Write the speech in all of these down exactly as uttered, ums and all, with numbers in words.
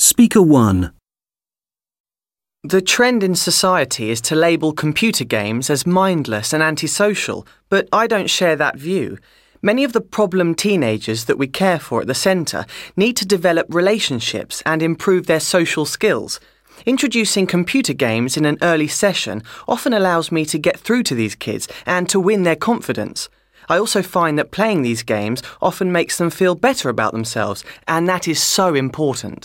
Speaker one. The trend in society is to label computer games as mindless and antisocial, but I don't share that view. Many of the problem teenagers that we care for at the centre need to develop relationships and improve their social skills. Introducing computer games in an early session often allows me to get through to these kids and to win their confidence. I also find that playing these games often makes them feel better about themselves, and that is so important.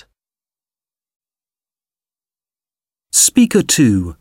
Speaker two.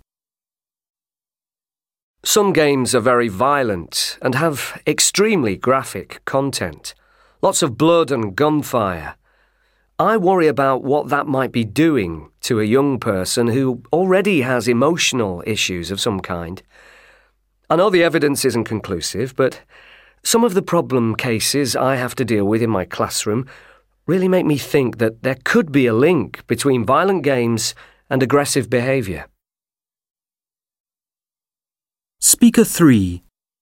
Some games are very violent and have extremely graphic content. Lots of blood and gunfire. I worry about what that might be doing to a young person who already has emotional issues of some kind. I know the evidence isn't conclusive, but some of the problem cases I have to deal with in my classroom really make me think that there could be a link between violent games and aggressive behaviour. Speaker three.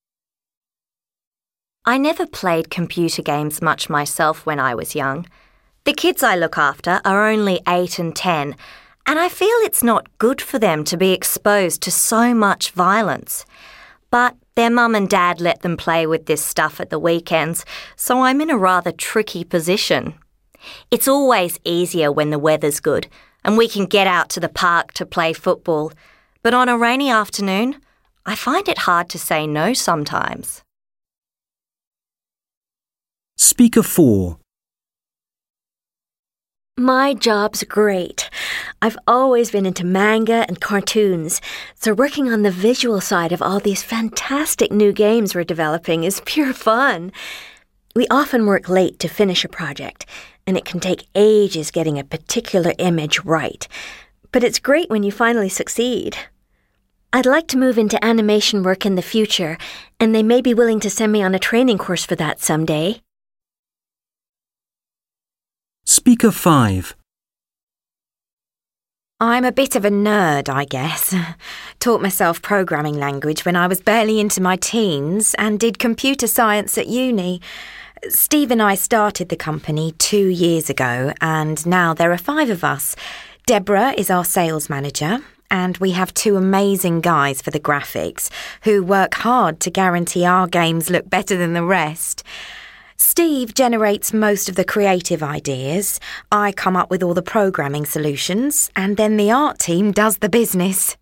I never played computer games much myself when I was young. The kids I look after are only eight and ten, and I feel it's not good for them to be exposed to so much violence. But their mum and dad let them play with this stuff at the weekends, so I'm in a rather tricky position. It's always easier when the weather's good and we can get out to the park to play football. But on a rainy afternoon, I find it hard to say no sometimes. Speaker four. My job's great. I've always been into manga and cartoons, so working on the visual side of all these fantastic new games we're developing is pure fun. We often work late to finish a project, and it can take ages getting a particular image right. But it's great when you finally succeed. I'd like to move into animation work in the future, and they may be willing to send me on a training course for that someday. Speaker five. I'm a bit of a nerd, I guess. Taught myself programming language when I was barely into my teens and did computer science at uni. Steve and I started the company two years ago, and now there are five of us. Deborah is our sales manager, and we have two amazing guys for the graphics who work hard to guarantee our games look better than the rest. Steve generates most of the creative ideas, I come up with all the programming solutions, and then the art team does the business.